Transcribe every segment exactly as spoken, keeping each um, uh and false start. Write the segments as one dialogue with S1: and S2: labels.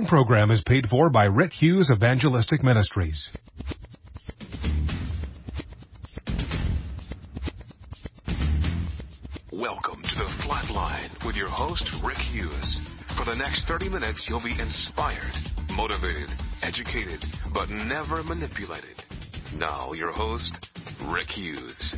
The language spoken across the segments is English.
S1: Program is paid for by Rick Hughes Evangelistic Ministries.
S2: Welcome to the Flatline with your host, Rick Hughes. For the next thirty minutes, you'll be inspired, motivated, educated, but never manipulated. Now, your host, Rick Hughes.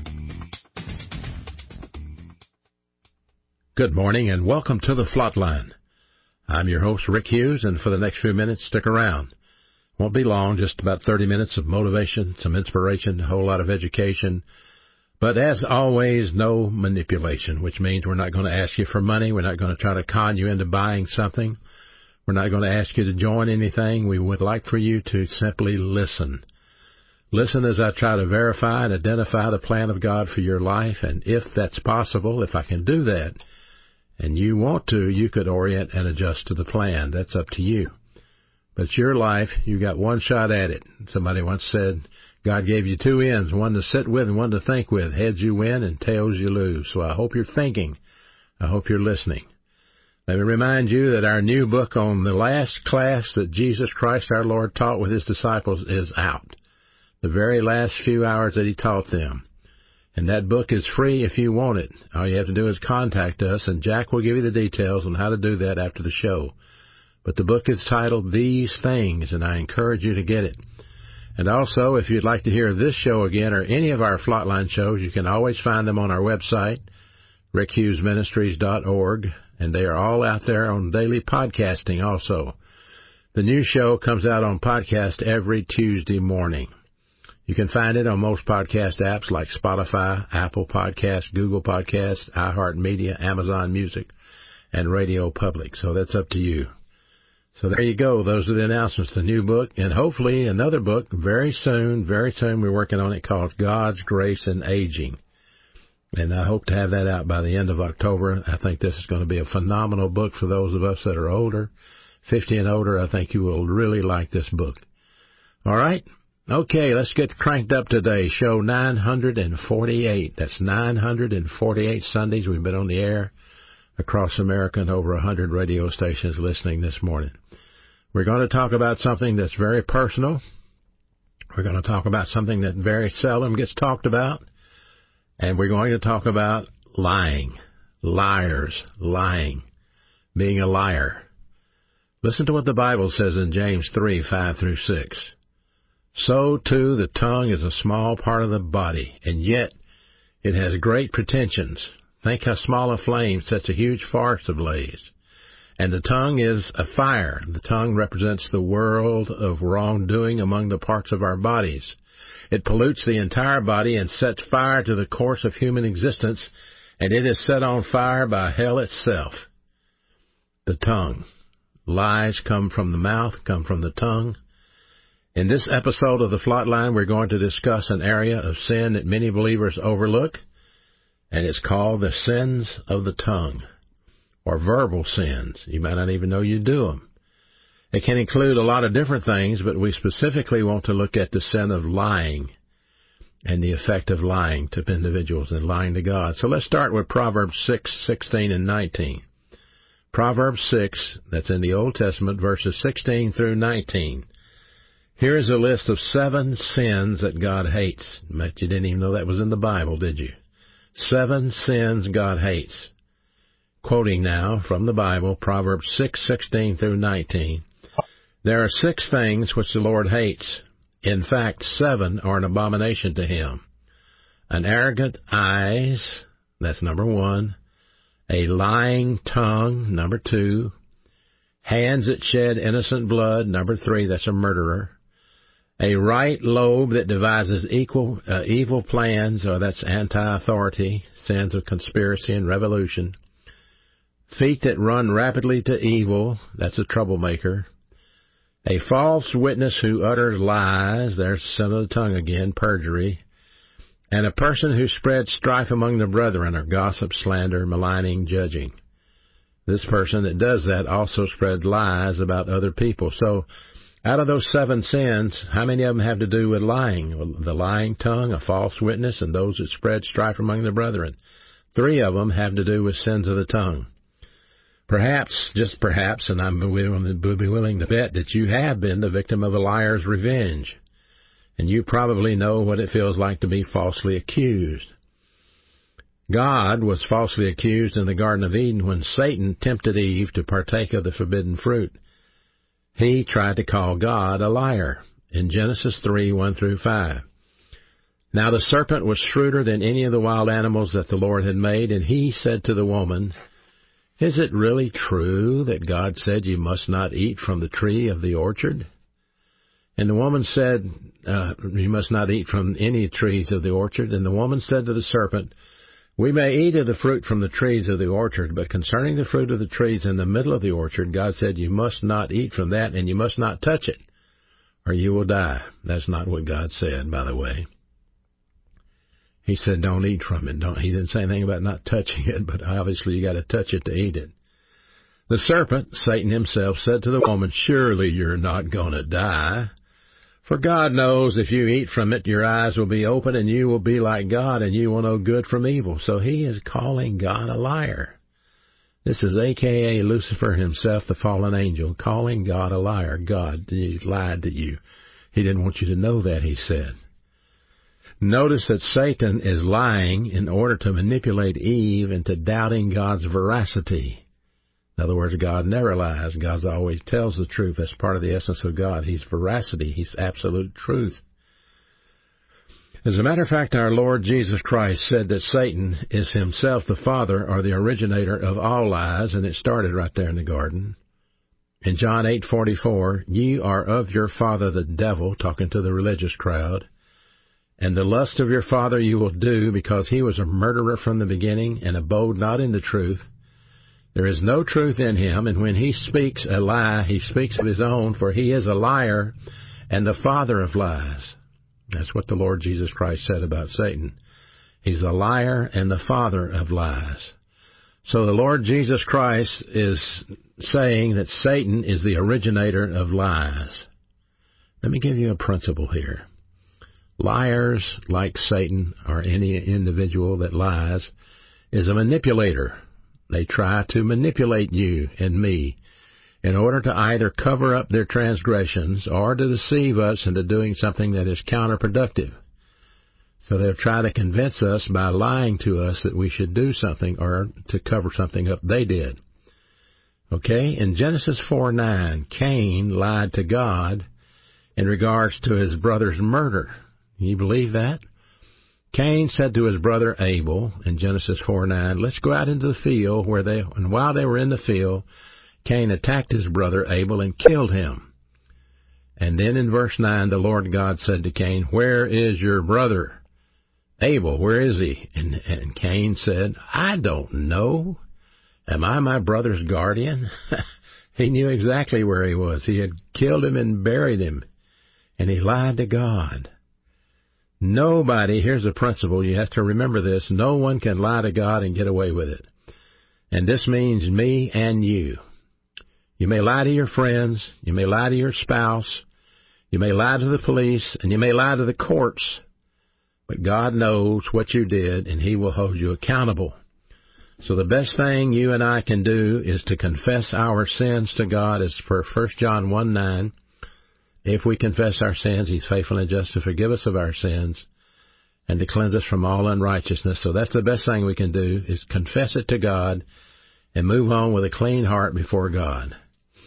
S3: Good morning and welcome to the Flatline. I'm your host, Rick Hughes, and for the next few minutes, stick around. Won't be long, just about thirty minutes of motivation, some inspiration, a whole lot of education. But as always, no manipulation, which means we're not going to ask you for money. We're not going to try to con you into buying something. We're not going to ask you to join anything. We would like for you to simply listen. Listen as I try to verify and identify the plan of God for your life, and if that's possible, if I can do that, and you want to, you could orient and adjust to the plan. That's up to you. But it's your life. You got one shot at it. Somebody once said, God gave you two ends, one to sit with and one to think with. Heads you win and tails you lose. So I hope you're thinking. I hope you're listening. Let me remind you that our new book on the last class that Jesus Christ our Lord taught with his disciples is out. The very last few hours that he taught them. And that book is free if you want it. All you have to do is contact us, and Jack will give you the details on how to do that after the show. But the book is titled These Things, and I encourage you to get it. And also, if you'd like to hear this show again or any of our Flatline shows, you can always find them on our website, rick hughes ministries dot org, and they are all out there on daily podcasting also. The new show comes out on podcast every Tuesday morning. You can find it on most podcast apps like Spotify, Apple Podcasts, Google Podcasts, iHeartMedia, Amazon Music, and Radio Public. So that's up to you. So there you go. Those are the announcements. The new book, and hopefully another book very soon, very soon we're working on it called God's Grace in Aging. And I hope to have that out by the end of October. I think this is going to be a phenomenal book for those of us that are older, fifty and older. I think you will really like this book. All right? Okay, let's get cranked up today. Show nine hundred forty-eight. That's nine hundred forty-eight Sundays we've been on the air across America and over one hundred radio stations listening this morning. We're going to talk about something that's very personal. We're going to talk about something that very seldom gets talked about. And we're going to talk about lying, liars, lying, being a liar. Listen to what the Bible says in James three, five through six. So, too, the tongue is a small part of the body, and yet it has great pretensions. Think how small a flame sets a huge forest ablaze. And the tongue is a fire. The tongue represents the world of wrongdoing among the parts of our bodies. It pollutes the entire body and sets fire to the course of human existence, and it is set on fire by hell itself. The tongue. Lies come from the mouth, come from the tongue. In this episode of the Flatline, we're going to discuss an area of sin that many believers overlook, and it's called the sins of the tongue, or verbal sins. You might not even know you do them. It can include a lot of different things, but we specifically want to look at the sin of lying and the effect of lying to individuals and lying to God. So let's start with Proverbs six, sixteen, and nineteen. Proverbs six, that's in the Old Testament, verses sixteen through nineteen. Here is a list of seven sins that God hates. Bet you didn't even know that was in the Bible, did you? Seven sins God hates. Quoting now from the Bible, Proverbs six, sixteen through nineteen. There are six things which the Lord hates. In fact, seven are an abomination to him. An arrogant eyes, that's number one. A lying tongue, number two. Hands that shed innocent blood, number three, that's a murderer. A right lobe that devises equal, uh, evil plans, or that's anti-authority, sins of conspiracy and revolution. Feet that run rapidly to evil, that's a troublemaker. A false witness who utters lies, there's sin of the tongue again, perjury. And a person who spreads strife among the brethren, or gossip, slander, maligning, judging. This person that does that also spreads lies about other people. So, out of those seven sins, how many of them have to do with lying? Well, the lying tongue, a false witness, and those that spread strife among the brethren. Three of them have to do with sins of the tongue. Perhaps, just perhaps, and I would be willing to bet that you have been the victim of a liar's revenge, and you probably know what it feels like to be falsely accused. God was falsely accused in the Garden of Eden when Satan tempted Eve to partake of the forbidden fruit. He tried to call God a liar in Genesis three, one through five. Now the serpent was shrewder than any of the wild animals that the Lord had made, and he said to the woman, "Is it really true that God said you must not eat from the tree of the orchard?" And the woman said, uh, "You must not eat from any trees of the orchard." And the woman said to the serpent, "We may eat of the fruit from the trees of the orchard, but concerning the fruit of the trees in the middle of the orchard, God said you must not eat from that, and you must not touch it, or you will die." That's not what God said, by the way. He said don't eat from it. Don't. He didn't say anything about not touching it, but obviously you got to touch it to eat it. The serpent, Satan himself, said to the woman, "Surely you're not going to die. For God knows if you eat from it, your eyes will be open and you will be like God and you will know good from evil." So he is calling God a liar. This is A K A Lucifer himself, the fallen angel, calling God a liar. God, he lied to you. He didn't want you to know that, he said. Notice that Satan is lying in order to manipulate Eve into doubting God's veracity. In other words, God never lies. God always tells the truth. That's part of the essence of God. He's veracity. He's absolute truth. As a matter of fact, our Lord Jesus Christ said that Satan is himself the father or the originator of all lies, and it started right there in the garden. In John eight forty-four, "Ye are of your father the devil," talking to the religious crowd, "and the lust of your father you will do, because he was a murderer from the beginning and abode not in the truth. There is no truth in him, and when he speaks a lie, he speaks of his own, for he is a liar and the father of lies." That's what the Lord Jesus Christ said about Satan. He's a liar and the father of lies. So the Lord Jesus Christ is saying that Satan is the originator of lies. Let me give you a principle here. Liars, like Satan or any individual that lies, is a manipulator. They try to manipulate you and me in order to either cover up their transgressions or to deceive us into doing something that is counterproductive. So they'll try to convince us by lying to us that we should do something or to cover something up they did. Okay, in Genesis four nine, Cain lied to God in regards to his brother's murder. Can you believe that? Cain said to his brother Abel in Genesis four nine, "Let's go out into the field," where they, and while they were in the field, Cain attacked his brother Abel and killed him. And then in verse nine, the Lord God said to Cain, "Where is your brother Abel? Where is he?" And, and Cain said, "I don't know. Am I my brother's guardian?" He knew exactly where he was. He had killed him and buried him, and he lied to God. Nobody, here's a principle, you have to remember this, no one can lie to God and get away with it. And this means me and you. You may lie to your friends, you may lie to your spouse, you may lie to the police, and you may lie to the courts, but God knows what you did, and He will hold you accountable. So the best thing you and I can do is to confess our sins to God, as per First John one nine. If we confess our sins, He's faithful and just to forgive us of our sins and to cleanse us from all unrighteousness. So that's the best thing we can do, is confess it to God and move on with a clean heart before God.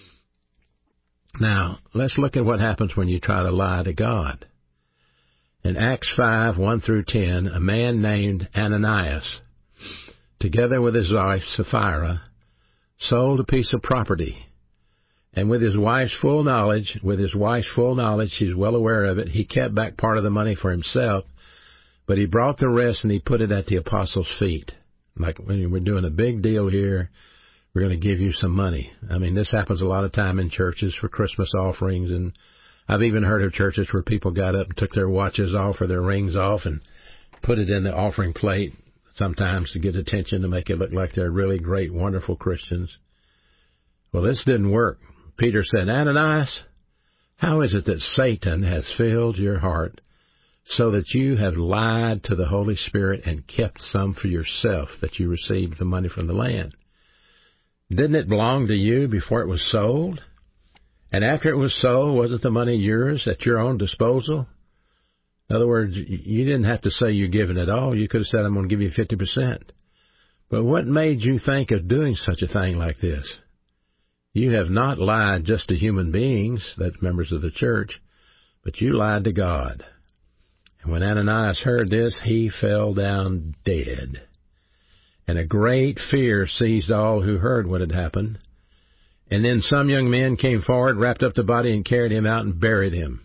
S3: Now, let's look at what happens when you try to lie to God. In Acts five, one through ten, a man named Ananias, together with his wife Sapphira, sold a piece of property. And with his wife's full knowledge, with his wife's full knowledge, she's well aware of it, he kept back part of the money for himself, but he brought the rest and he put it at the apostles' feet. Like, when we're doing a big deal here, we're going to give you some money. I mean, this happens a lot of time in churches for Christmas offerings, and I've even heard of churches where people got up and took their watches off or their rings off and put it in the offering plate, sometimes to get attention, to make it look like they're really great, wonderful Christians. Well, this didn't work. Peter said, "Ananias, how is it that Satan has filled your heart so that you have lied to the Holy Spirit and kept some for yourself, that you received the money from the land?" Didn't it belong to you before it was sold? And after it was sold, wasn't the money yours at your own disposal? In other words, you didn't have to say you're giving it all. You could have said, I'm going to give you fifty percent. But what made you think of doing such a thing like this? You have not lied just to human beings, that's members of the church, but you lied to God. And when Ananias heard this, he fell down dead. And a great fear seized all who heard what had happened. And then some young men came forward, wrapped up the body, and carried him out and buried him,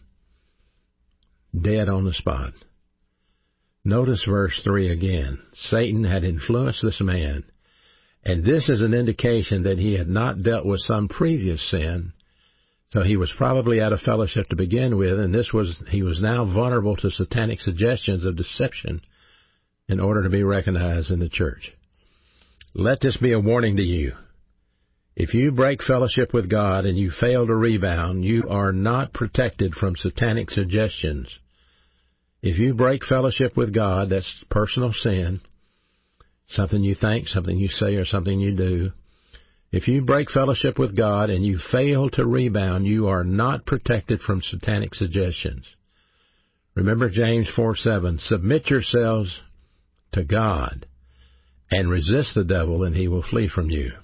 S3: dead on the spot. Notice verse three again. Satan had influenced this man, and this is an indication that he had not dealt with some previous sin, so he was probably out of fellowship to begin with, and this was he was now vulnerable to satanic suggestions of deception in order to be recognized in the church. Let this be a warning to you. If you break fellowship with God and you fail to rebound, you are not protected from satanic suggestions. If you break fellowship with God, that's personal sin, something you think, something you say, or something you do. If you break fellowship with God and you fail to rebound, you are not protected from satanic suggestions. Remember James four seven, submit yourselves to God and resist the devil, and he will flee from you.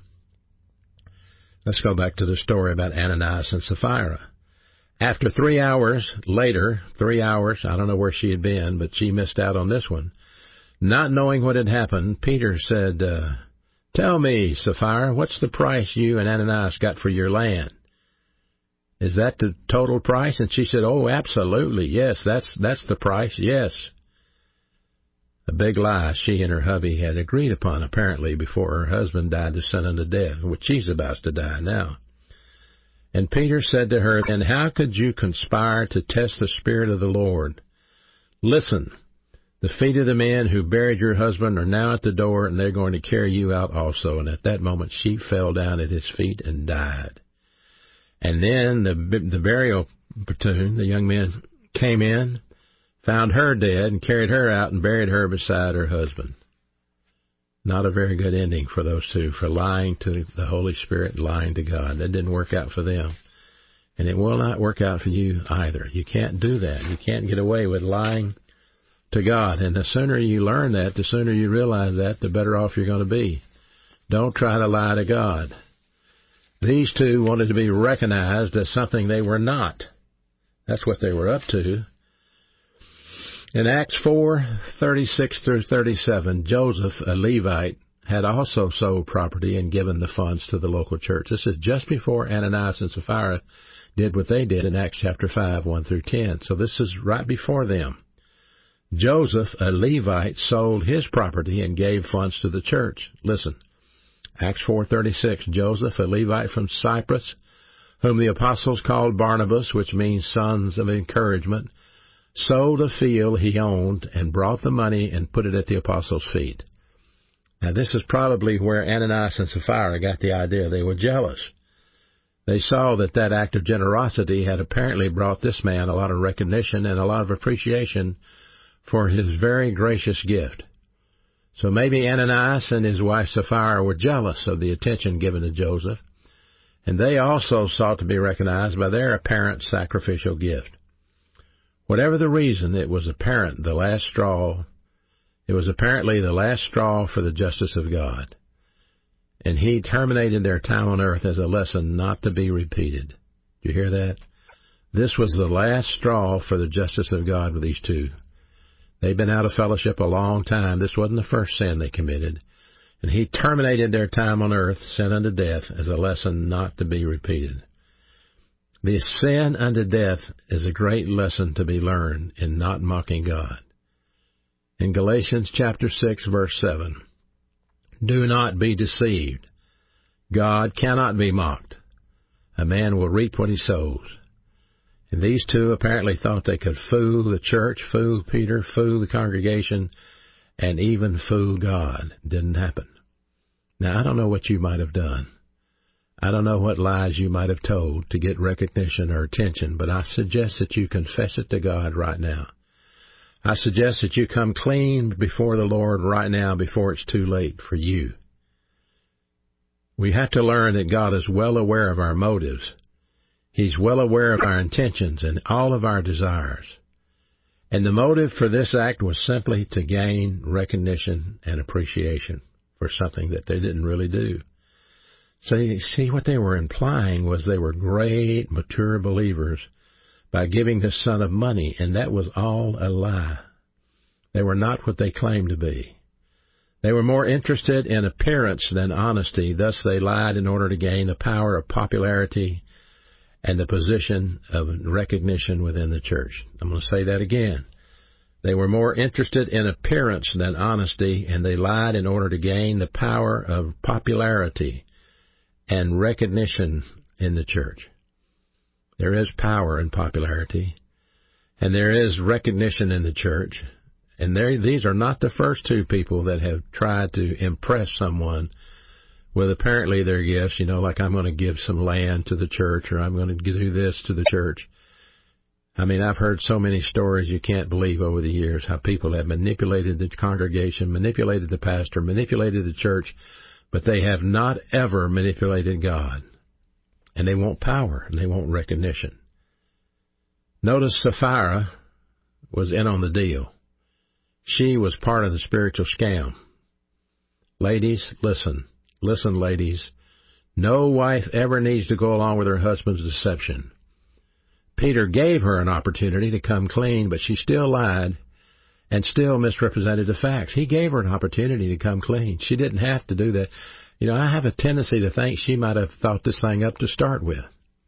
S3: Let's go back to the story about Ananias and Sapphira. After three hours later, three hours, I don't know where she had been, but she missed out on this one. Not knowing what had happened, Peter said, uh, tell me, Sapphira, what's the price you and Ananias got for your land? Is that the total price? And she said, oh, absolutely, yes, that's that's the price, yes. A big lie she and her hubby had agreed upon, apparently, before her husband died to sin unto death, which she's about to die now. And Peter said to her, and how could you conspire to test the Spirit of the Lord? Listen, the feet of the men who buried your husband are now at the door, and they're going to carry you out also. And at that moment she fell down at his feet and died. And then the, the burial platoon, the young men, came in, found her dead, and carried her out and buried her beside her husband. Not a very good ending for those two, for lying to the Holy Spirit, lying to God. That didn't work out for them. And it will not work out for you either. You can't do that. You can't get away with lying to God. And the sooner you learn that, the sooner you realize that, the better off you're going to be. Don't try to lie to God. These two wanted to be recognized as something they were not. That's what they were up to. In Acts four, thirty-six through thirty-seven, Joseph, a Levite, had also sold property and given the funds to the local church. This is just before Ananias and Sapphira did what they did in Acts chapter five, one through ten. So this is right before them. Joseph, a Levite, sold his property and gave funds to the church. Listen, Acts four thirty-six, Joseph, a Levite from Cyprus, whom the apostles called Barnabas, which means sons of encouragement, sold a field he owned and brought the money and put it at the apostles' feet. Now, this is probably where Ananias and Sapphira got the idea. They were jealous. They saw that that act of generosity had apparently brought this man a lot of recognition and a lot of appreciation for his very gracious gift. So maybe Ananias and his wife Sapphira were jealous of the attention given to Joseph, and they also sought to be recognized by their apparent sacrificial gift. Whatever the reason, it was apparent the last straw, it was apparently the last straw for the justice of God. And he terminated their time on earth as a lesson not to be repeated. Do you hear that? This was the last straw for the justice of God with these two. They'd been out of fellowship a long time. This wasn't the first sin they committed. And he terminated their time on earth, sin unto death, as a lesson not to be repeated. The sin unto death is a great lesson to be learned in not mocking God. In Galatians chapter six, verse seven, do not be deceived. God cannot be mocked. A man will reap what he sows. And these two apparently thought they could fool the church, fool Peter, fool the congregation, and even fool God. Didn't happen. Now, I don't know what you might have done. I don't know what lies you might have told to get recognition or attention, but I suggest that you confess it to God right now. I suggest that you come clean before the Lord right now before it's too late for you. We have to learn that God is well aware of our motives. He's well aware of our intentions and all of our desires. And the motive for this act was simply to gain recognition and appreciation for something that they didn't really do. So you see, what they were implying was they were great, mature believers by giving this son of money, and that was all a lie. They were not what they claimed to be. They were more interested in appearance than honesty, thus they lied in order to gain the power of popularity and the position of recognition within the church. I'm going to say that again. They were more interested in appearance than honesty, and they lied in order to gain the power of popularity and recognition in the church. There is power in popularity, and there is recognition in the church. And there, these are not the first two people that have tried to impress someone with apparently their gifts, you know, like I'm going to give some land to the church, or I'm going to do this to the church. I mean, I've heard so many stories you can't believe over the years, how people have manipulated the congregation, manipulated the pastor, manipulated the church, but they have not ever manipulated God. And they want power, and they want recognition. Notice Sapphira was in on the deal. She was part of the spiritual scam. Ladies, listen. Listen, ladies. No wife ever needs to go along with her husband's deception. Peter gave her an opportunity to come clean, but she still lied and still misrepresented the facts. He gave her an opportunity to come clean. She didn't have to do that. You know, I have a tendency to think she might have thought this thing up to start with.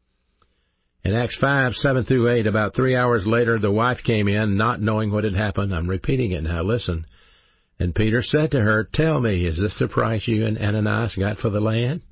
S3: In Acts five, seven through eight, about three hours later, the wife came in, not knowing what had happened. I'm repeating it now. Listen. And Peter said to her, "Tell me, is this the price you and Ananias got for the land?"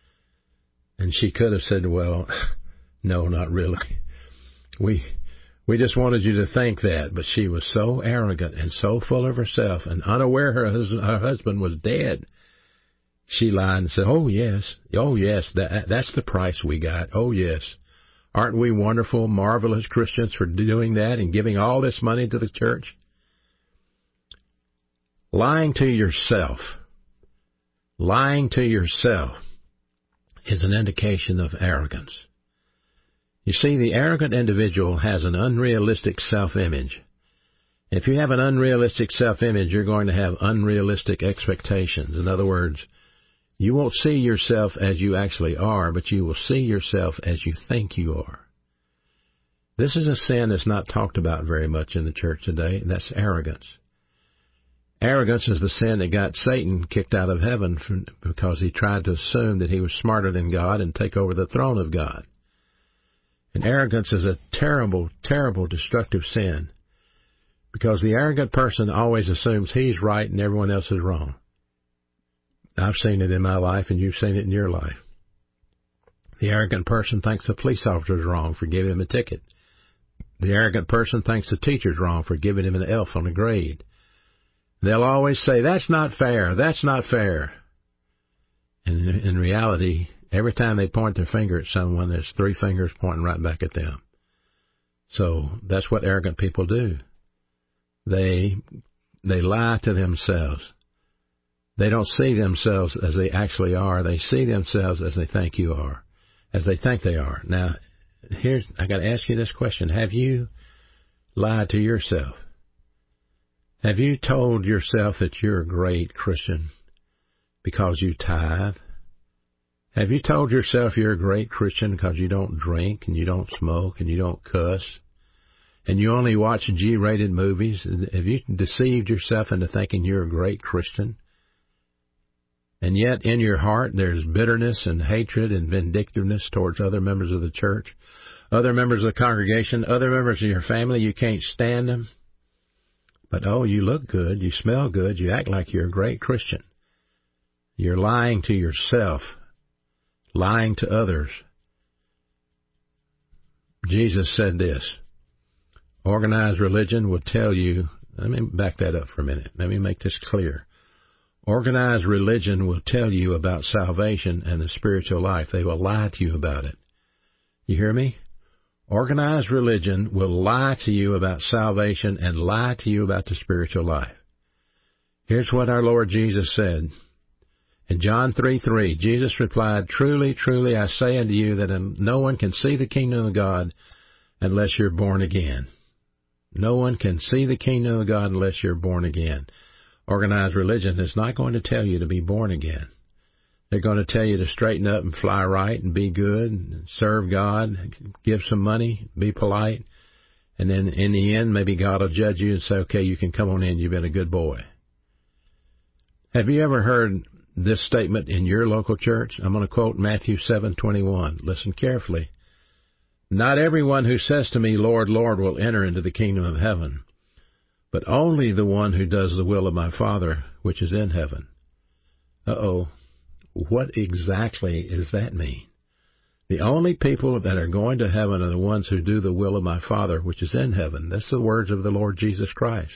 S3: And she could have said, "Well, no, not really. We we just wanted you to think that." But she was so arrogant and so full of herself and unaware her husband, her husband was dead. She lied and said, "Oh, yes. Oh, yes, that that's the price we got. Oh, yes. Aren't we wonderful, marvelous Christians for doing that and giving all this money to the church?" Lying to yourself, lying to yourself is an indication of arrogance. You see, the arrogant individual has an unrealistic self-image. If you have an unrealistic self-image, you're going to have unrealistic expectations. In other words, you won't see yourself as you actually are, but you will see yourself as you think you are. This is a sin that's not talked about very much in the church today, and that's arrogance. Arrogance is the sin that got Satan kicked out of heaven from, because he tried to assume that he was smarter than God and take over the throne of God. And arrogance is a terrible, terrible, destructive sin, because the arrogant person always assumes he's right and everyone else is wrong. I've seen it in my life, and you've seen it in your life. The arrogant person thinks the police officer is wrong for giving him a ticket. The arrogant person thinks the teacher's wrong for giving him an F on a grade. They'll always say, "That's not fair, that's not fair." And in reality, every time they point their finger at someone, there's three fingers pointing right back at them. So that's what arrogant people do. They they lie to themselves. They don't see themselves as they actually are. They see themselves as they think you are, as they think they are. Now, here's I got to ask you this question. Have you lied to yourself? Have you told yourself that you're a great Christian because you tithe? Have you told yourself you're a great Christian because you don't drink and you don't smoke and you don't cuss and you only watch G-rated movies? Have you deceived yourself into thinking you're a great Christian? And yet in your heart there's bitterness and hatred and vindictiveness towards other members of the church, other members of the congregation, other members of your family. You can't stand them. But, oh, you look good, you smell good, you act like you're a great Christian. You're lying to yourself, lying to others. Jesus said this, organized religion will tell you, let me back that up for a minute, let me make this clear. Organized religion will tell you about salvation and the spiritual life. They will lie to you about it. You hear me? Organized religion will lie to you about salvation and lie to you about the spiritual life. Here's what our Lord Jesus said In John three three, Jesus replied, "Truly, truly, I say unto you that no one can see the kingdom of God unless you're born again." No one can see the kingdom of God unless you're born again. Organized religion is not going to tell you to be born again. They're going to tell you to straighten up and fly right and be good and serve God, give some money, be polite, and then in the end, maybe God will judge you and say, okay, you can come on in, you've been a good boy. Have you ever heard this statement in your local church? I'm going to quote Matthew seven twenty-one. Listen carefully. "Not everyone who says to me, Lord, Lord, will enter into the kingdom of heaven, but only the one who does the will of my Father which is in heaven." Uh-oh. What exactly does that mean? The only people that are going to heaven are the ones who do the will of my Father which is in heaven. That's the words of the Lord Jesus Christ.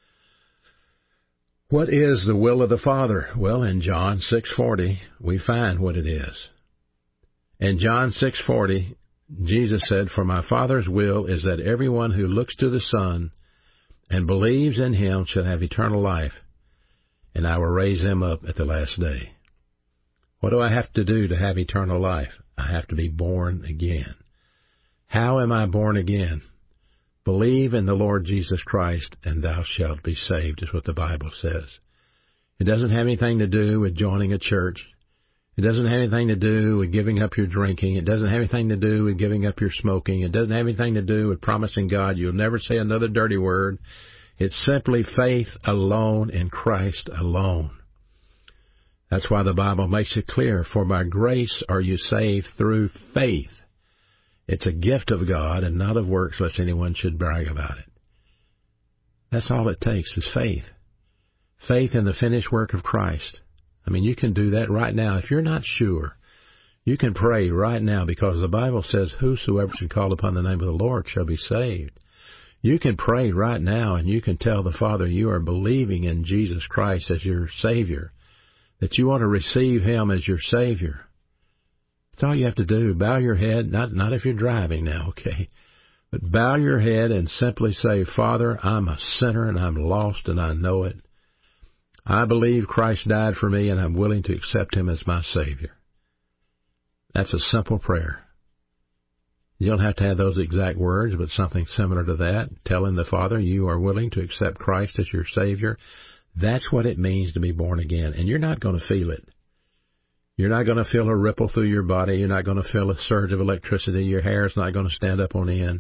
S3: What is the will of the Father? Well, in John six forty, we find what it is. In John six forty, Jesus said, "For my Father's will is that everyone who looks to the Son and believes in him shall have eternal life, and I will raise him up at the last day." What do I have to do to have eternal life? I have to be born again. How am I born again? Believe in the Lord Jesus Christ, and thou shalt be saved, is what the Bible says. It doesn't have anything to do with joining a church. It doesn't have anything to do with giving up your drinking. It doesn't have anything to do with giving up your smoking. It doesn't have anything to do with promising God you'll never say another dirty word. It's simply faith alone in Christ alone. That's why the Bible makes it clear, for by grace are you saved through faith. It's a gift of God and not of works, lest anyone should brag about it. That's all it takes is faith. Faith in the finished work of Christ. I mean, you can do that right now. If you're not sure, you can pray right now, because the Bible says, whosoever should call upon the name of the Lord shall be saved. You can pray right now, and you can tell the Father you are believing in Jesus Christ as your Savior, that you want to receive Him as your Savior. That's all you have to do. Bow your head, not, not if you're driving now, okay? But bow your head and simply say, Father, I'm a sinner and I'm lost and I know it. I believe Christ died for me and I'm willing to accept Him as my Savior. That's a simple prayer. You don't have to have those exact words, but something similar to that. Telling the Father you are willing to accept Christ as your Savior. That's what it means to be born again. And you're not going to feel it. You're not going to feel a ripple through your body. You're not going to feel a surge of electricity. Your hair is not going to stand up on end.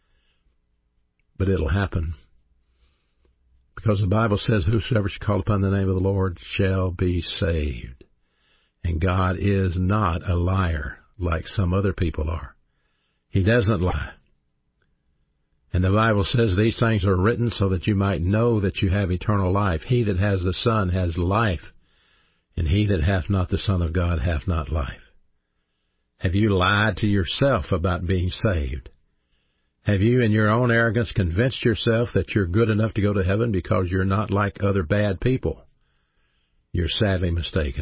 S3: But it'll happen. Because the Bible says, whosoever shall call upon the name of the Lord shall be saved. And God is not a liar like some other people are. He doesn't lie. And the Bible says these things are written so that you might know that you have eternal life. He that has the Son has life, and he that hath not the Son of God hath not life. Have you lied to yourself about being saved? Have you, in your own arrogance, convinced yourself that you're good enough to go to heaven because you're not like other bad people? You're sadly mistaken.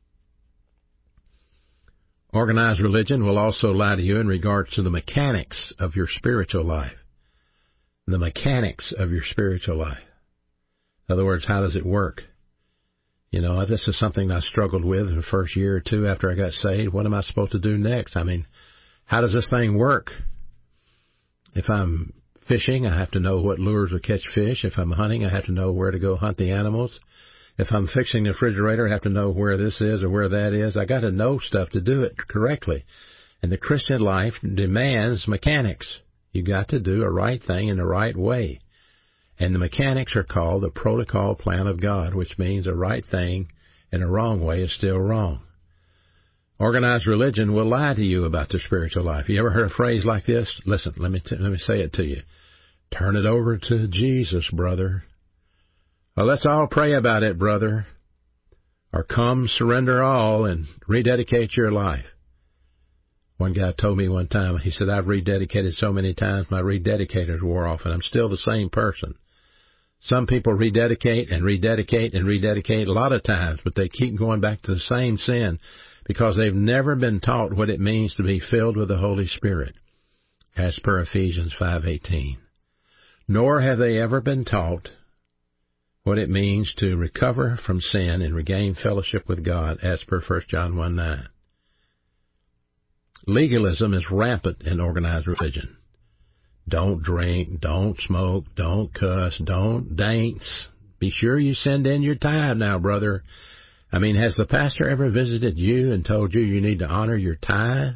S3: Organized religion will also lie to you in regards to the mechanics of your spiritual life. The mechanics of your spiritual life. In other words, how does it work? You know, this is something I struggled with in the first year or two after I got saved. What am I supposed to do next? I mean, how does this thing work? If I'm fishing, I have to know what lures will catch fish. If I'm hunting, I have to know where to go hunt the animals. If I'm fixing the refrigerator, I have to know where this is or where that is. I got to know stuff to do it correctly. And the Christian life demands mechanics. You got to do a right thing in the right way. And the mechanics are called the protocol plan of God, which means a right thing in a wrong way is still wrong. Organized religion will lie to you about the spiritual life. You ever heard a phrase like this? Listen, let me t- let me say it to you. Turn it over to Jesus, brother. Well, let's all pray about it, brother. Or come, surrender all, and rededicate your life. One guy told me one time, he said, I've rededicated so many times, my rededicators wore off, and I'm still the same person. Some people rededicate and rededicate and rededicate a lot of times, but they keep going back to the same sin because they've never been taught what it means to be filled with the Holy Spirit, as per Ephesians five eighteen. Nor have they ever been taught what it means to recover from sin and regain fellowship with God as per First John one nine. Legalism is rampant in organized religion. Don't drink, don't smoke, don't cuss, don't dance. Be sure you send in your tithe now, brother. I mean, has the pastor ever visited you and told you you need to honor your tithe?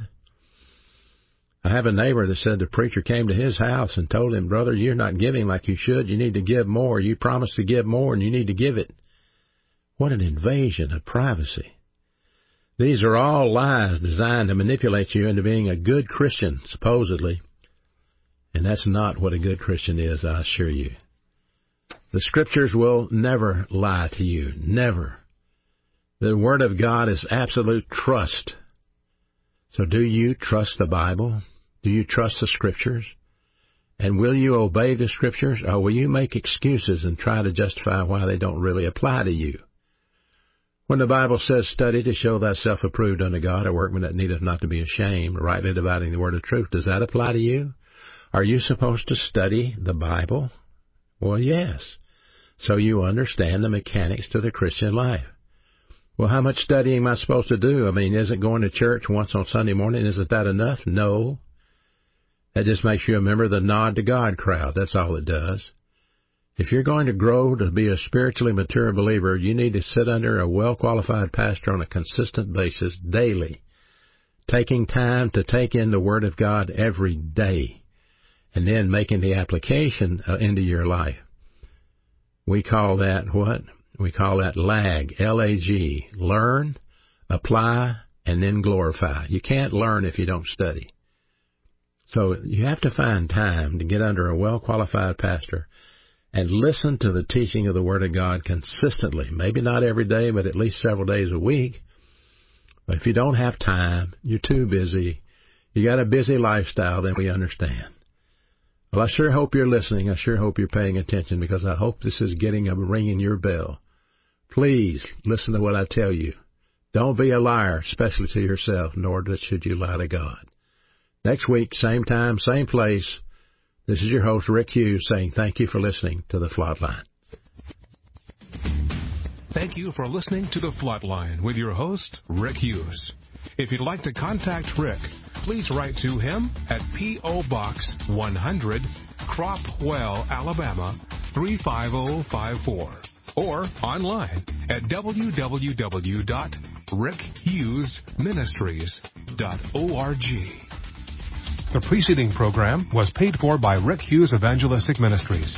S3: I have a neighbor that said the preacher came to his house and told him, brother, you're not giving like you should. You need to give more. You promised to give more, and you need to give it. What an invasion of privacy. These are all lies designed to manipulate you into being a good Christian, supposedly. And that's not what a good Christian is, I assure you. The Scriptures will never lie to you. Never. The Word of God is absolute trust. So do you trust the Bible? Do you trust the Scriptures? And will you obey the Scriptures, or will you make excuses and try to justify why they don't really apply to you? When the Bible says, study to show thyself approved unto God, a workman that needeth not to be ashamed, rightly dividing the word of truth, does that apply to you? Are you supposed to study the Bible? Well, yes. So you understand the mechanics to the Christian life. Well, how much studying am I supposed to do? I mean, isn't going to church once on Sunday morning, isn't that enough? No. That just makes you a member of the Nod to God crowd. That's all it does. If you're going to grow to be a spiritually mature believer, you need to sit under a well-qualified pastor on a consistent basis daily, taking time to take in the Word of God every day, and then making the application uh, into your life. We call that what? We call that lag, L A G, learn, apply, and then glorify. You can't learn if you don't study. So you have to find time to get under a well-qualified pastor and listen to the teaching of the Word of God consistently. Maybe not every day, but at least several days a week. But if you don't have time, you're too busy, you got a busy lifestyle, then we understand. Well, I sure hope you're listening. I sure hope you're paying attention, because I hope this is getting a ringing your bell. Please listen to what I tell you. Don't be a liar, especially to yourself, nor should you lie to God. Next week, same time, same place. This is your host, Rick Hughes, saying thank you for listening to The Flatline.
S1: Thank you for listening to The Flatline with your host, Rick Hughes. If you'd like to contact Rick, please write to him at P O. Box one hundred, Cropwell, Alabama three five zero five four, or online at w w w dot rick hughes ministries dot org. The preceding program was paid for by Rick Hughes Evangelistic Ministries.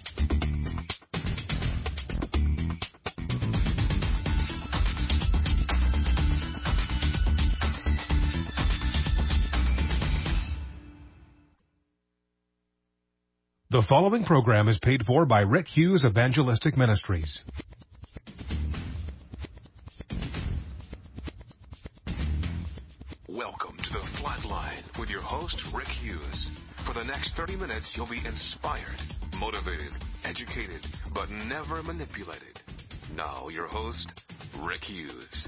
S1: The following program is paid for by Rick Hughes Evangelistic Ministries.
S2: Welcome to The Flatline with your host, Rick Hughes. For the next thirty minutes, you'll be inspired, motivated, educated, but never manipulated. Now, your host, Rick Hughes.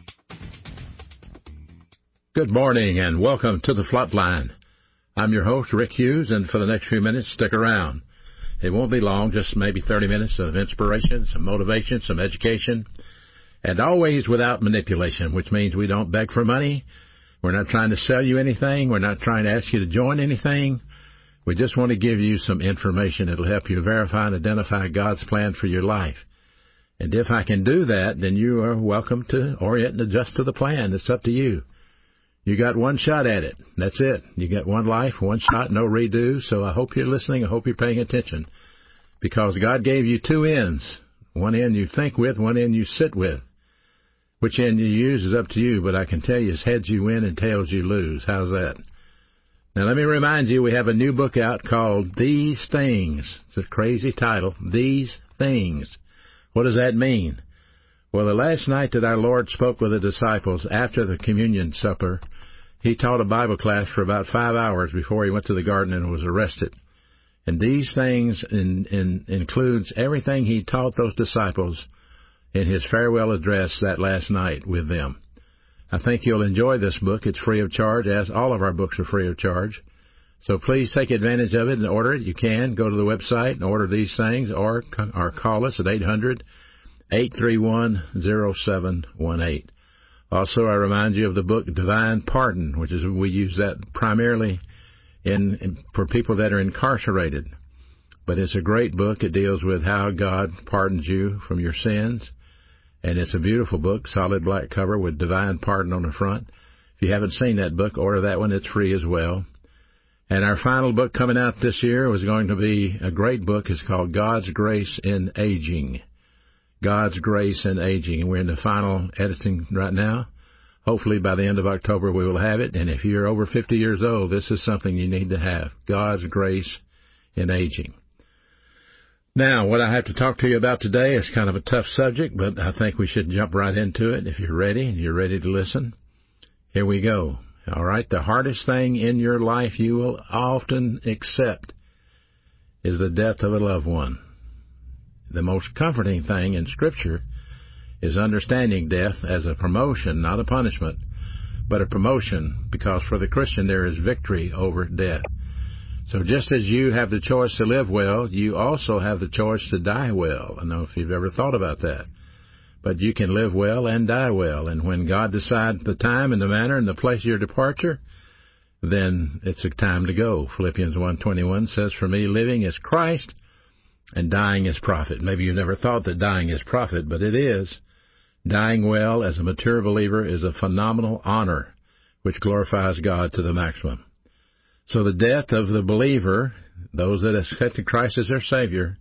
S3: Good morning and welcome to The Flatline. I'm your host, Rick Hughes, and for the next few minutes, stick around. It won't be long, just maybe thirty minutes of inspiration, some motivation, some education, and always without manipulation, which means we don't beg for money. We're not trying to sell you anything. We're not trying to ask you to join anything. We just want to give you some information that will help you verify and identify God's plan for your life. And if I can do that, then you are welcome to orient and adjust to the plan. It's up to you. You got one shot at it. That's it. You got one life, one shot, no redo. So I hope you're listening. I hope you're paying attention, because God gave you two ends. One end you think with, one end you sit with. Which end you use is up to you, but I can tell you, it's heads you win and tails you lose. How's that? Now, let me remind you, we have a new book out called These Things. It's a crazy title, These Things. What does that mean? Well, the last night that our Lord spoke with the disciples after the communion supper, he taught a Bible class for about five hours before he went to the garden and was arrested. And these things in, in, includes everything he taught those disciples in his farewell address that last night with them. I think you'll enjoy this book. It's free of charge, as all of our books are free of charge. So please take advantage of it and order it. You can go to the website and order these things, or or call us at eight hundred, eight three one, zero seven one eight. Also, I remind you of the book Divine Pardon, which is we use that primarily in, in for people that are incarcerated. But it's a great book. It deals with how God pardons you from your sins. And it's a beautiful book, solid black cover with Divine Pardon on the front. If you haven't seen that book, order that one. It's free as well. And our final book coming out this year was going to be a great book. It's called God's Grace in Aging. God's Grace in Aging. And we're in the final editing right now. Hopefully by the end of October we will have it. And if you're over fifty years old, this is something you need to have. God's Grace in Aging. Now, what I have to talk to you about today is kind of a tough subject, but I think we should jump right into it. If you're ready and you're ready to listen, here we go. All right, the hardest thing in your life you will often accept is the death of a loved one. The most comforting thing in Scripture is understanding death as a promotion, not a punishment, but a promotion, because for the Christian there is victory over death. So just as you have the choice to live well, you also have the choice to die well. I don't know if you've ever thought about that. But you can live well and die well. And when God decides the time and the manner and the place of your departure, then it's a time to go. Philippians one twenty-one says, "For me, living is Christ and dying is profit." Maybe you never thought that dying is profit, but it is. Dying well as a mature believer is a phenomenal honor which glorifies God to the maximum. So the death of the believer, those that accepted Christ as their Savior,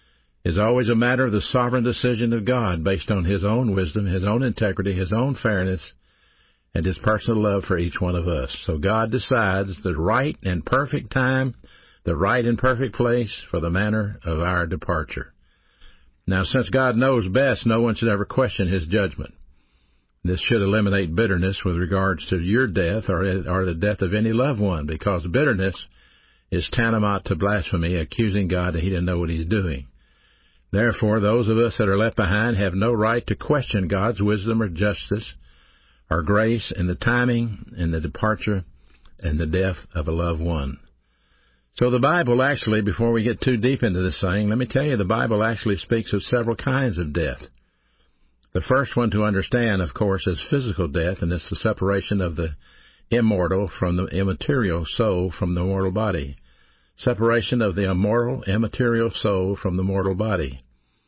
S3: is always a matter of the sovereign decision of God based on His own wisdom, His own integrity, His own fairness, and His personal love for each one of us. So God decides the right and perfect time, the right and perfect place for the manner of our departure. Now, since God knows best, no one should ever question His judgment. This should eliminate bitterness with regards to your death or, or the death of any loved one, because bitterness is tantamount to blasphemy, accusing God that He didn't know what He's doing. Therefore, those of us that are left behind have no right to question God's wisdom or justice or grace in the timing and the departure and the death of a loved one. So the Bible actually, before we get too deep into this thing, let me tell you, the Bible actually speaks of several kinds of death. The first one to understand, of course, is physical death, and it's the separation of the immortal from the immaterial soul from the mortal body. Separation of the immortal, immaterial soul from the mortal body.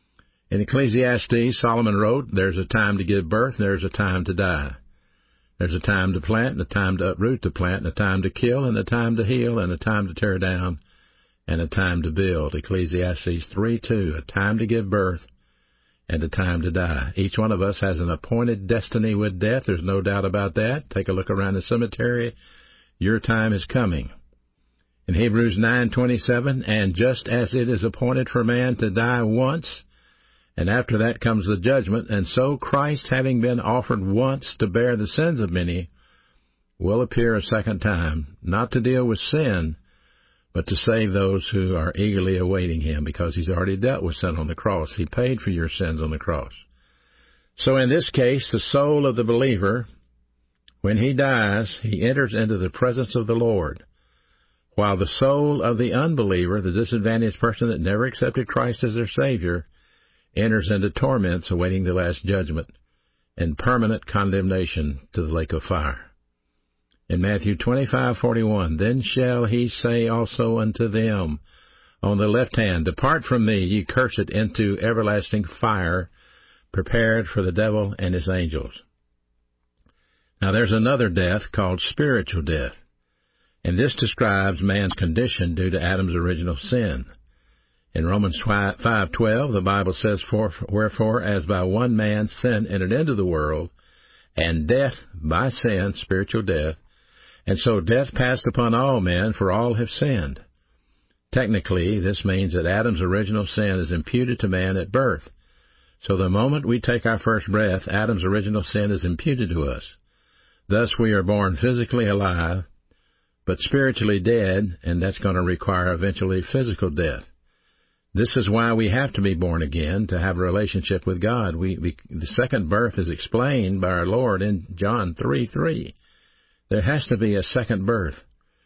S3: In Ecclesiastes, Solomon wrote, "There's a time to give birth, and there's a time to die. There's a time to plant, and a time to uproot the plant, and a time to kill, and a time to heal, and a time to tear down, and a time to build." Ecclesiastes three two, a time to give birth, and a time to die. Each one of us has an appointed destiny with death. There's no doubt about that. Take a look around the cemetery. Your time is coming. In Hebrews nine twenty-seven, "And just as it is appointed for man to die once, and after that comes the judgment, and so Christ, having been offered once to bear the sins of many, will appear a second time, not to deal with sin, but to save those who are eagerly awaiting Him," because He's already dealt with sin on the cross. He paid for your sins on the cross. So in this case, the soul of the believer, when he dies, he enters into the presence of the Lord, while the soul of the unbeliever, the disadvantaged person that never accepted Christ as their Savior, enters into torments awaiting the last judgment and permanent condemnation to the lake of fire. In Matthew twenty-five forty-one, "Then shall He say also unto them on the left hand, Depart from me, ye cursed, into everlasting fire, prepared for the devil and his angels." Now there's another death called spiritual death, and this describes man's condition due to Adam's original sin. In Romans five twelve, the Bible says, For, "Wherefore, as by one man sin entered into the world, and death by sin," spiritual death, "and so death passed upon all men, for all have sinned." Technically, this means that Adam's original sin is imputed to man at birth. So the moment we take our first breath, Adam's original sin is imputed to us. Thus we are born physically alive, but spiritually dead, and that's going to require eventually physical death. This is why we have to be born again, to have a relationship with God. We, we the second birth is explained by our Lord in John three three. There has to be a second birth.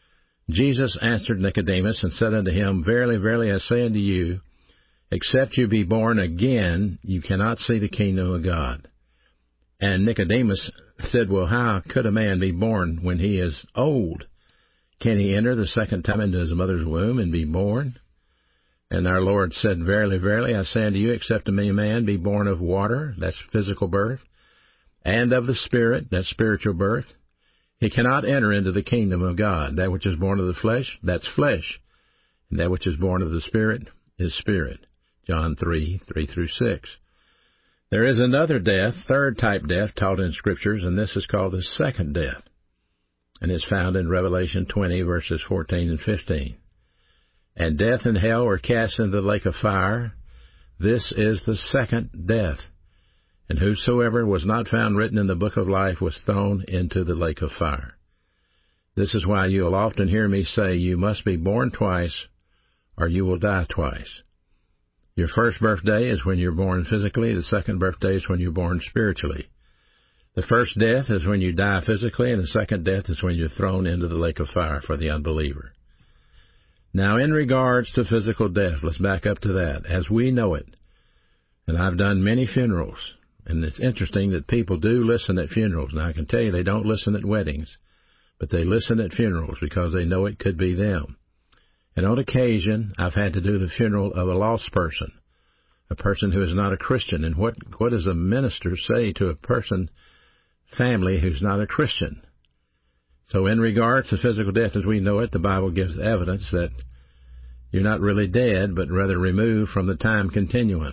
S3: Jesus answered Nicodemus and said unto him, Verily, verily, I say unto you, except you be born again, you cannot see the kingdom of God. And Nicodemus said, Well, how could a man be born when he is old? Can he enter the second time into his mother's womb and be born? And our Lord said, Verily, verily, I say unto you, except a man be born of water, that's physical birth, and of the Spirit, that's spiritual birth, he cannot enter into the kingdom of God. That which is born of the flesh, that's flesh. And that which is born of the Spirit is spirit. John three, three through six. There is another death, third type death, taught in Scriptures, and this is called the second death. And it's found in Revelation twenty, verses fourteen and fifteen. And death and hell were cast into the lake of fire. This is the second death. And whosoever was not found written in the book of life was thrown into the lake of fire. This is why you will often hear me say, you must be born twice, or you will die twice. Your first birthday is when you're born physically. The second birthday is when you're born spiritually. The first death is when you die physically, and the second death is when you're thrown into the lake of fire for the unbeliever. Now, in regards to physical death, let's back up to that, as we know it. And I've done many funerals, and it's interesting that people do listen at funerals. Now, I can tell you they don't listen at weddings, but they listen at funerals because they know it could be them. And on occasion, I've had to do the funeral of a lost person, a person who is not a Christian. And what, what does a minister say to a person, family, who's not a Christian? So in regards to physical death as we know it, the Bible gives evidence that you're not really dead, but rather removed from the time continuum.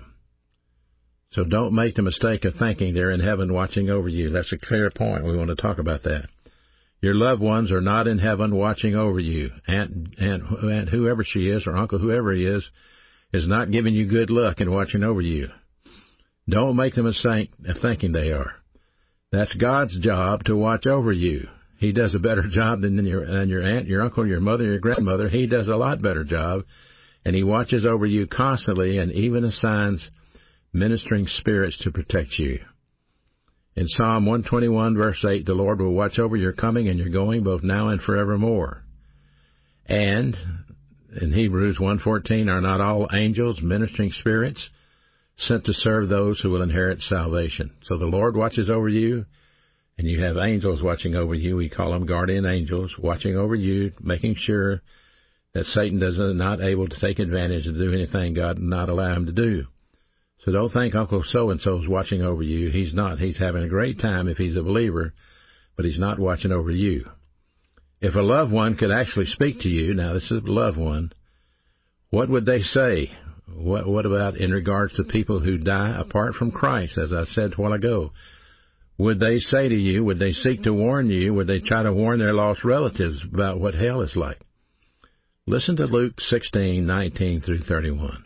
S3: So don't make the mistake of thinking they're in heaven watching over you. That's a clear point. We want to talk about that. Your loved ones are not in heaven watching over you. Aunt, Aunt, Aunt whoever she is, or Uncle whoever he is, is not giving you good luck and watching over you. Don't make the mistake of thinking they are. That's God's job to watch over you. He does a better job than your, than your aunt, your uncle, your mother, your grandmother. He does a lot better job, and he watches over you constantly and even assigns ministering spirits to protect you. In Psalm one twenty-one, verse eight, the Lord will watch over your coming and your going, both now and forevermore. And in Hebrews one fourteen, are not all angels ministering spirits sent to serve those who will inherit salvation? So the Lord watches over you, and you have angels watching over you. We call them guardian angels, watching over you, making sure that Satan is not able to take advantage and do anything God did not allow him to do. So don't think Uncle so-and-so is watching over you. He's not. He's having a great time if he's a believer, but he's not watching over you. If a loved one could actually speak to you, now this is a loved one, what would they say? What, what about in regards to people who die apart from Christ, as I said a while ago? Would they say to you, would they seek to warn you, would they try to warn their lost relatives about what hell is like? Listen to Luke sixteen, nineteen through thirty-one.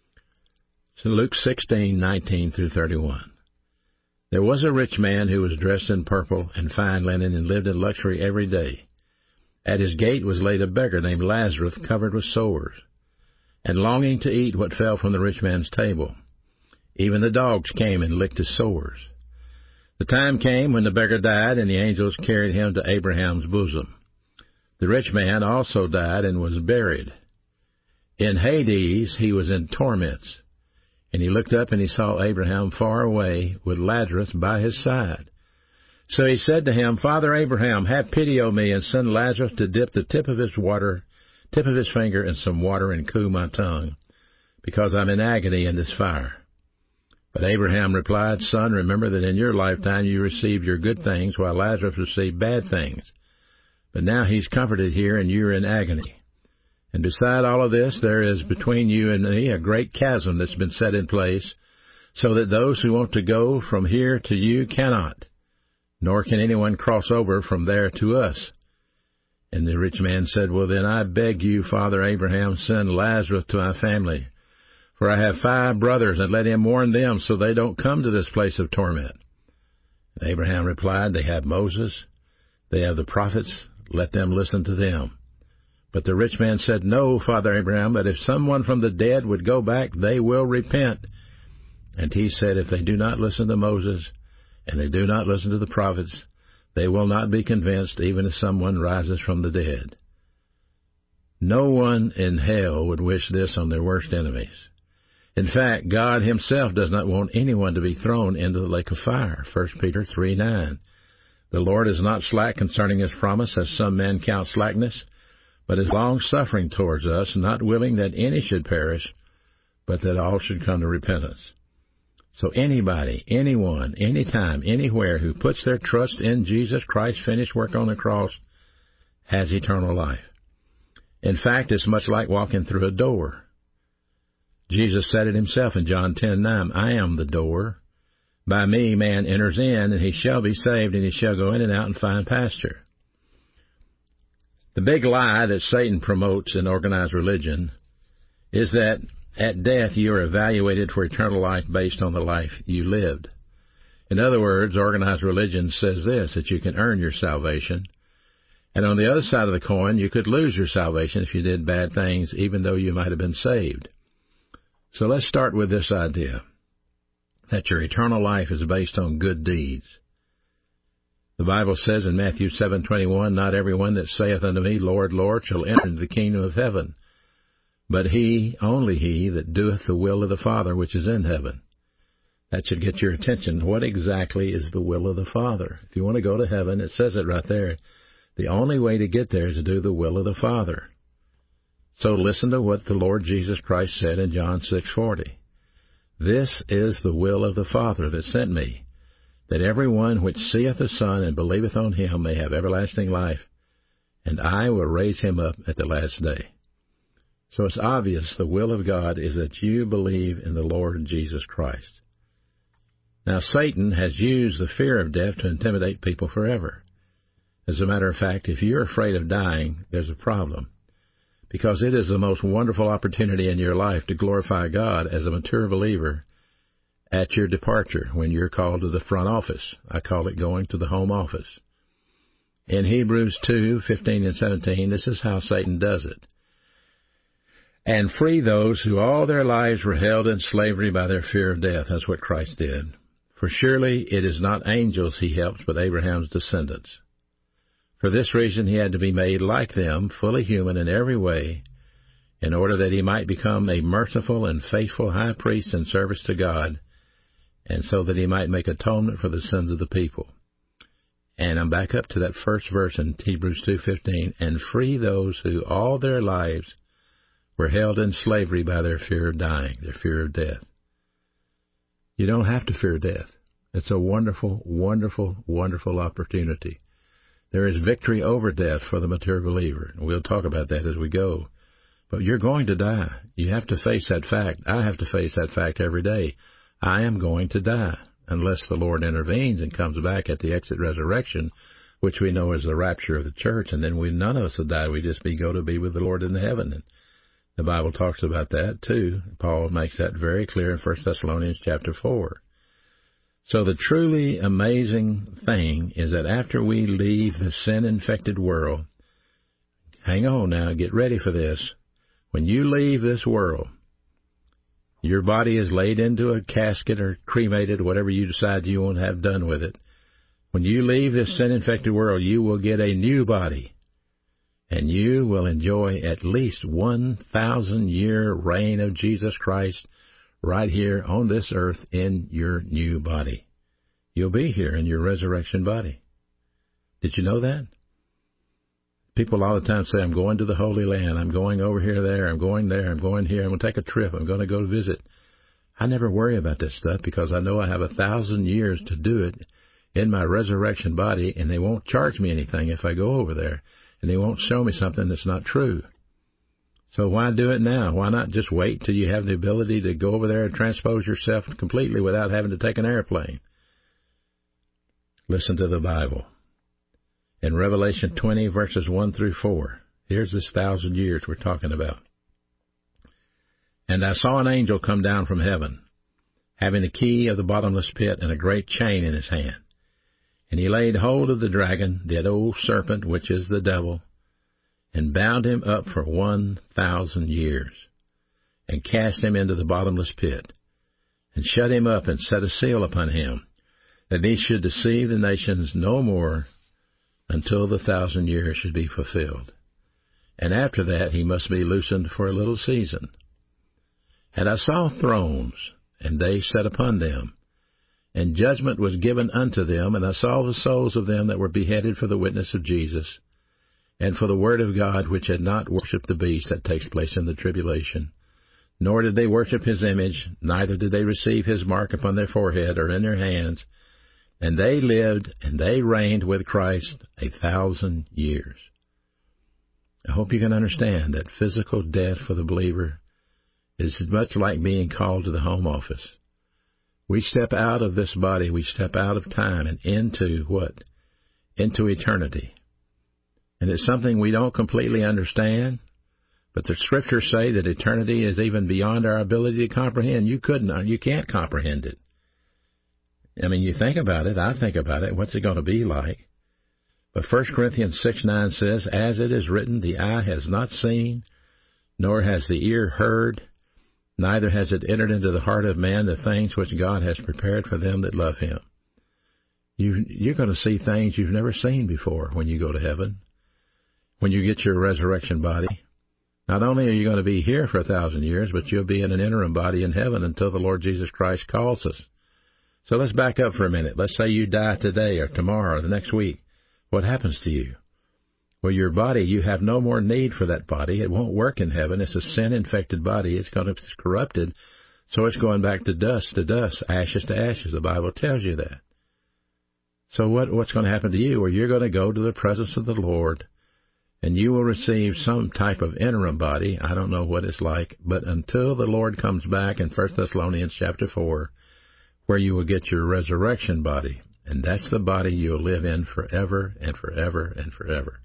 S3: So Luke sixteen, nineteen through thirty-one. There was a rich man who was dressed in purple and fine linen and lived in luxury every day. At his gate was laid a beggar named Lazarus, covered with sores, and longing to eat what fell from the rich man's table. Even the dogs came and licked his sores. The time came when the beggar died, and the angels carried him to Abraham's bosom. The rich man also died and was buried. In Hades he was in torments, and he looked up and he saw Abraham far away with Lazarus by his side. So he said to him, Father Abraham, have pity on me, and send Lazarus to dip the tip of his water, tip of his finger in some water and cool my tongue, because I'm in agony in this fire. But Abraham replied, Son, remember that in your lifetime you received your good things, while Lazarus received bad things. But now he's comforted here, and you're in agony. And beside all of this, there is between you and me a great chasm that's been set in place, so that those who want to go from here to you cannot, nor can anyone cross over from there to us. And the rich man said, Well, then I beg you, Father Abraham, send Lazarus to my family. For I have five brothers, and let him warn them, so they don't come to this place of torment. And Abraham replied, They have Moses, they have the prophets, let them listen to them. But the rich man said, No, Father Abraham, but if someone from the dead would go back, they will repent. And he said, If they do not listen to Moses, and they do not listen to the prophets, they will not be convinced, even if someone rises from the dead. No one in hell would wish this on their worst enemies. In fact, God himself does not want anyone to be thrown into the lake of fire, First Peter three nine. The Lord is not slack concerning his promise, as some men count slackness, but is long-suffering towards us, not willing that any should perish, but that all should come to repentance. So anybody, anyone, anytime, anywhere who puts their trust in Jesus Christ's finished work on the cross has eternal life. In fact, it's much like walking through a door. Jesus said it himself in John ten nine, I am the door. By me man enters in, and he shall be saved, and he shall go in and out and find pasture. The big lie that Satan promotes in organized religion is that at death you are evaluated for eternal life based on the life you lived. In other words, organized religion says this, that you can earn your salvation. And on the other side of the coin, you could lose your salvation if you did bad things, even though you might have been saved. So let's start with this idea, that your eternal life is based on good deeds. The Bible says in Matthew seven twenty-one, not everyone that saith unto me, Lord, Lord, shall enter into the kingdom of heaven, but he, only he, that doeth the will of the Father which is in heaven. That should get your attention. What exactly is the will of the Father? If you want to go to heaven, it says it right there. The only way to get there is to do the will of the Father. So listen to what the Lord Jesus Christ said in John six forty. This is the will of the Father that sent me, that every one which seeth the Son and believeth on him may have everlasting life, and I will raise him up at the last day. So it's obvious the will of God is that you believe in the Lord Jesus Christ. Now, Satan has used the fear of death to intimidate people forever. As a matter of fact, if you're afraid of dying, there's a problem, because it is the most wonderful opportunity in your life to glorify God as a mature believer at your departure when you're called to the front office. I call it going to the home office. In Hebrews two fifteen and seventeen, this is how Satan does it. And free those who all their lives were held in slavery by their fear of death. That's what Christ did. For surely it is not angels he helps, but Abraham's descendants. For this reason he had to be made like them, fully human in every way, in order that he might become a merciful and faithful high priest in service to God, and so that he might make atonement for the sins of the people. And I'm back up to that first verse in Hebrews two fifteen, and free those who all their lives were held in slavery by their fear of dying, their fear of death. You don't have to fear death. It's a wonderful, wonderful, wonderful opportunity. There is victory over death for the mature believer. We'll talk about that as we go. But you're going to die. You have to face that fact. I have to face that fact every day. I am going to die unless the Lord intervenes and comes back at the exit resurrection, which we know is the rapture of the church. And then we none of us will die. We just be go to be with the Lord in heaven. And the Bible talks about that too. Paul makes that very clear in First Thessalonians chapter four. So the truly amazing thing is that after we leave the sin-infected world, hang on now, get ready for this. When you leave this world, your body is laid into a casket or cremated, whatever you decide you want to have done with it. When you leave this sin-infected world, you will get a new body, and you will enjoy at least one thousand year reign of Jesus Christ right here on this earth in your new body. You'll be here in your resurrection body. Did you know that? People all the time say, I'm going to the Holy Land. I'm going over here, there. I'm going there. I'm going here. I'm going to take a trip. I'm going to go visit. I never worry about this stuff because I know I have a thousand years to do it in my resurrection body, and they won't charge me anything if I go over there, and they won't show me something that's not true. So why do it now? Why not just wait till you have the ability to go over there and transpose yourself completely without having to take an airplane? Listen to the Bible. In Revelation twenty, verses one through four, here's this thousand years we're talking about. And I saw an angel come down from heaven, having the key of the bottomless pit and a great chain in his hand. And he laid hold of the dragon, that old serpent, which is the devil, and bound him up for one thousand years, and cast him into the bottomless pit, and shut him up, and set a seal upon him, that he should deceive the nations no more until the thousand years should be fulfilled. and after that he must be loosened for a little season. And I saw thrones, and they sat upon them, and judgment was given unto them, and I saw the souls of them that were beheaded for the witness of Jesus, and for the word of God, which had not worshipped the beast that takes place in the tribulation, nor did they worship his image, neither did they receive his mark upon their forehead or in their hands, and they lived and they reigned with Christ a thousand years. I hope you can understand that physical death for the believer is much like being called to the home office. We step out of this body, we step out of time and into what? Into eternity. And it's something we don't completely understand, but the Scriptures say that eternity is even beyond our ability to comprehend. You couldn't, you can't comprehend it. I mean, you think about it, I think about it, what's it going to be like? But First Corinthians six nine says, as it is written, the eye has not seen, nor has the ear heard, neither has it entered into the heart of man the things which God has prepared for them that love him. You, you're going to see things you've never seen before when you go to heaven, when you get your resurrection body. Not only are you going to be here for a thousand years, but you'll be in an interim body in heaven until the Lord Jesus Christ calls us. So let's back up for a minute. Let's say you die today or tomorrow or the next week. What happens to you? Well, your body, you have no more need for that body. It won't work in heaven. It's a sin-infected body. It's going to be corrupted. So it's going back to dust to dust, ashes to ashes. The Bible tells you that. So what, what's going to happen to you? Well, you're going to go to the presence of the Lord, and you will receive some type of interim body. I don't know what it's like, but until the Lord comes back in First Thessalonians chapter four, where you will get your resurrection body, and that's the body you'll live in forever and forever and forever.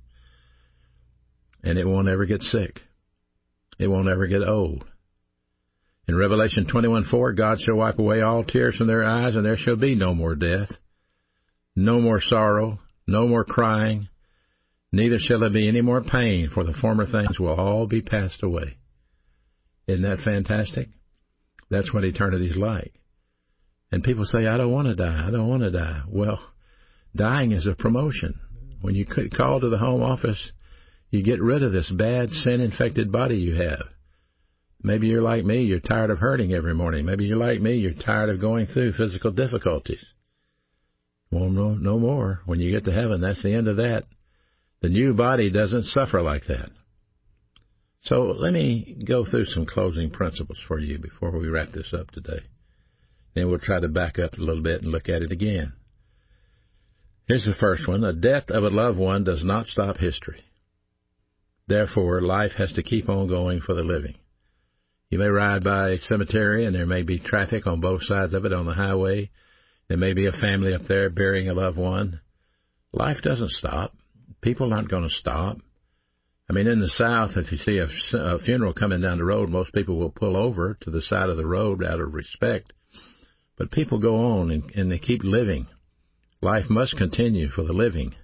S3: And it won't ever get sick. It won't ever get old. In Revelation twenty-one four, God shall wipe away all tears from their eyes, and there shall be no more death, no more sorrow, no more crying, neither shall there be any more pain, for the former things will all be passed away. Isn't that fantastic? That's what eternity's like. And people say, I don't want to die, I don't want to die. Well, dying is a promotion. When you call to the home office, you get rid of this bad, sin-infected body you have. Maybe you're like me, you're tired of hurting every morning. Maybe you're like me, you're tired of going through physical difficulties. Well, no, no more. When you get to heaven, that's the end of that. The new body doesn't suffer like that. So let me go through some closing principles for you before we wrap this up today. Then we'll try to back up a little bit and look at it again. Here's the first one. The death of a loved one does not stop history. Therefore, life has to keep on going for the living. You may ride by a cemetery, and there may be traffic on both sides of it on the highway. There may be a family up there burying a loved one. Life doesn't stop. People aren't going to stop. I mean, in the South, if you see a, a funeral coming down the road, most people will pull over to the side of the road out of respect. But people go on, and, and they keep living. Life must continue for the living.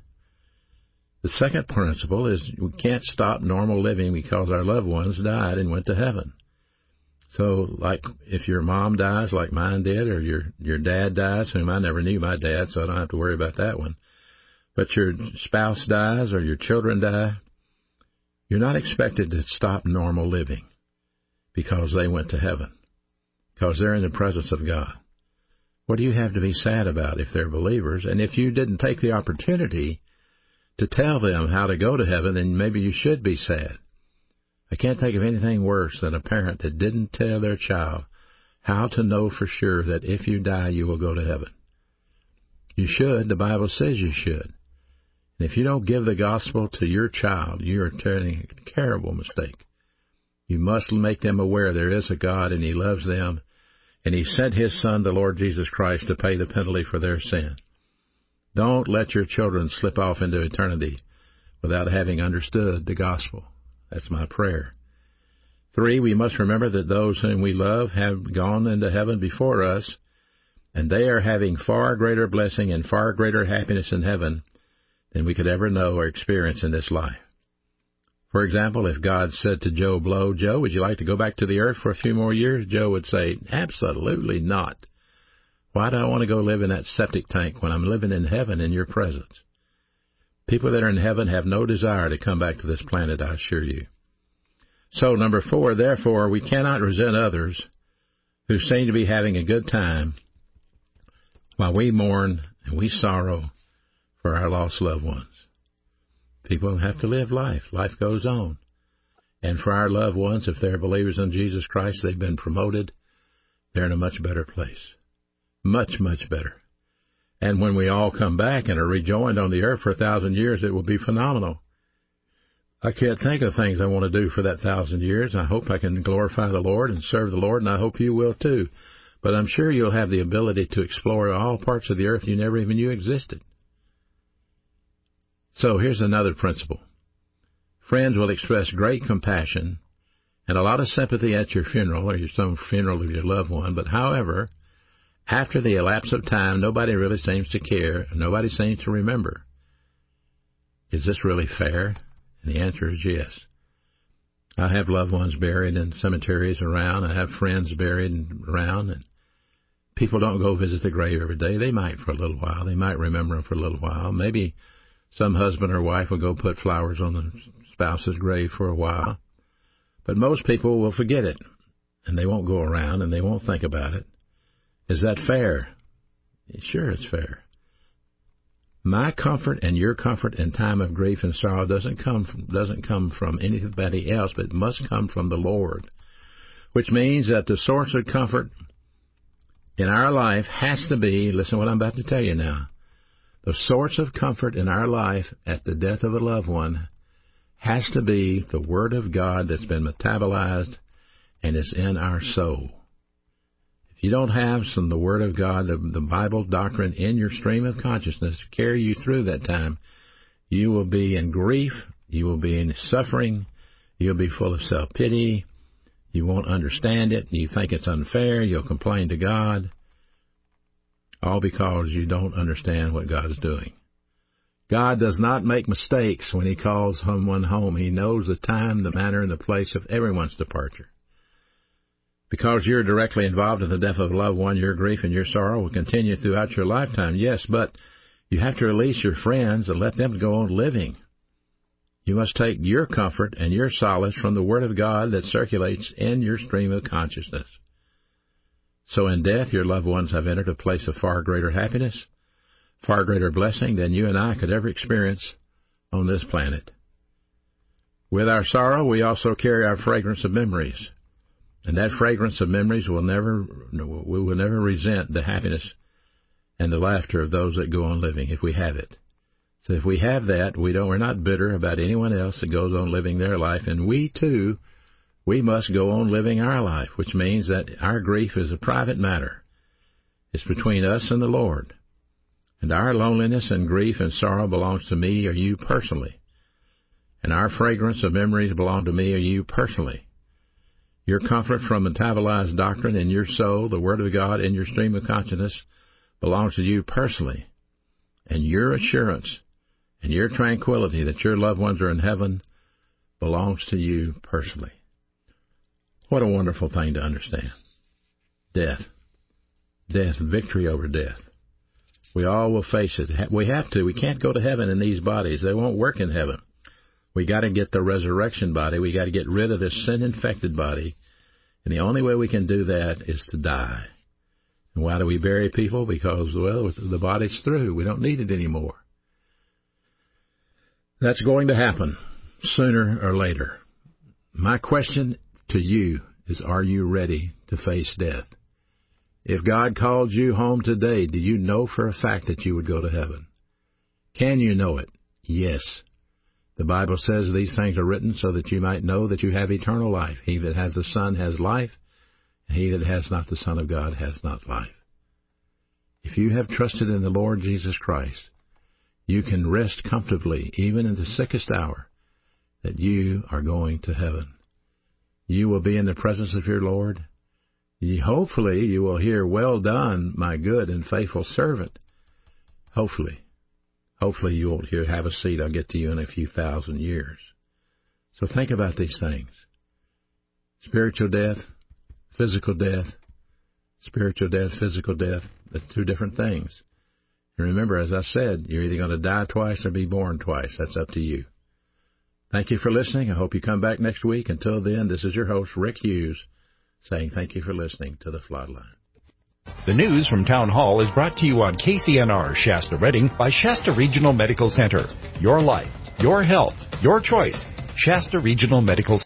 S3: The second principle is we can't stop normal living because our loved ones died and went to heaven. So, like if your mom dies like mine did, or your, your dad dies, whom I never knew my dad, so I don't have to worry about that one. But your spouse dies or your children die, you're not expected to stop normal living because they went to heaven, because they're in the presence of God. What do you have to be sad about if they're believers? And if you didn't take the opportunity to tell them how to go to heaven, then maybe you should be sad. I can't think of anything worse than a parent that didn't tell their child how to know for sure that if you die, you will go to heaven. You should. The Bible says you should. And if you don't give the gospel to your child, you are turning a terrible mistake. You must make them aware there is a God and He loves them, and He sent His Son, the Lord Jesus Christ, to pay the penalty for their sin. Don't let your children slip off into eternity without having understood the gospel. That's my prayer. Three, we must remember that those whom we love have gone into heaven before us, and they are having far greater blessing and far greater happiness in heaven than we could ever know or experience in this life. For example, if God said to Joe Blow, Joe, would you like to go back to the earth for a few more years? Joe would say, absolutely not. Why do I want to go live in that septic tank when I'm living in heaven in your presence? People that are in heaven have no desire to come back to this planet, I assure you. So, number four, therefore, we cannot resent others who seem to be having a good time while we mourn and we sorrow for our lost loved ones. People have to live life. Life goes on. And for our loved ones, if they're believers in Jesus Christ, they've been promoted, they're in a much better place. Much, much better. And when we all come back and are rejoined on the earth for a thousand years, it will be phenomenal. I can't think of things I want to do for that thousand years. I hope I can glorify the Lord and serve the Lord, and I hope you will too. But I'm sure you'll have the ability to explore all parts of the earth you never even knew existed. So here's another principle. Friends will express great compassion and a lot of sympathy at your funeral or your some funeral of your loved one. But however, after the elapse of time, nobody really seems to care. Nobody seems to remember. Is this really fair? And the answer is yes. I have loved ones buried in cemeteries around. I have friends buried around. And people don't go visit the grave every day. They might for a little while. They might remember them for a little while. Maybe some husband or wife will go put flowers on the spouse's grave for a while. But most people will forget it, and they won't go around, and they won't think about it. Is that fair? Sure, it's fair. My comfort and your comfort in time of grief and sorrow doesn't come from, doesn't come from anybody else, but it must come from the Lord, which means that the source of comfort in our life has to be, listen to what I'm about to tell you now, the source of comfort in our life at the death of a loved one has to be the Word of God that's been metabolized and is in our soul. If you don't have some the Word of God, the, the Bible doctrine in your stream of consciousness to carry you through that time, you will be in grief, you will be in suffering, you'll be full of self-pity, you won't understand it, you think it's unfair, you'll complain to God, all because you don't understand what God is doing. God does not make mistakes when He calls someone home. He knows the time, the manner, and the place of everyone's departure. Because you're directly involved in the death of a loved one, your grief and your sorrow will continue throughout your lifetime, yes, but you have to release your friends and let them go on living. You must take your comfort and your solace from the Word of God that circulates in your stream of consciousness. So in death, your loved ones have entered a place of far greater happiness, far greater blessing than you and I could ever experience on this planet. With our sorrow, we also carry our fragrance of memories. And that fragrance of memories will never, we will never resent the happiness and the laughter of those that go on living if we have it. So if we have that, we don't, we're not bitter about anyone else that goes on living their life. And we too, we must go on living our life, which means that our grief is a private matter. It's between us and the Lord. And our loneliness and grief and sorrow belongs to me or you personally. And our fragrance of memories belong to me or you personally. Your comfort from metabolized doctrine in your soul, the Word of God in your stream of consciousness, belongs to you personally. And your assurance and your tranquility that your loved ones are in heaven belongs to you personally. What a wonderful thing to understand. Death. Death, victory over death. We all will face it. We have to. We can't go to heaven in these bodies. They won't work in heaven. We got to get the resurrection body. We got to get rid of this sin-infected body. And the only way we can do that is to die. And why do we bury people? Because, well, the body's through. We don't need it anymore. That's going to happen sooner or later. My question to you is, are you ready to face death? If God called you home today, do you know for a fact that you would go to heaven? Can you know it? Yes. The Bible says these things are written so that you might know that you have eternal life. He that has the Son has life, and he that has not the Son of God has not life. If you have trusted in the Lord Jesus Christ, you can rest comfortably, even in the sickest hour, that you are going to heaven. You will be in the presence of your Lord. You, hopefully you will hear, "Well done, my good and faithful servant." Hopefully. Hopefully you won't hear, "Have a seat, I'll get to you in a few thousand years." So think about these things. Spiritual death, physical death, spiritual death, physical death, that's two different things. And remember, as I said, you're either going to die twice or be born twice. That's up to you. Thank you for listening. I hope you come back next week. Until then, this is your host, Rick Hughes, saying thank you for listening to The Floodline.
S4: The news from Town Hall is brought to you on K C N R Shasta Redding by Shasta Regional Medical Center. Your life, your health, your choice. Shasta Regional Medical Center.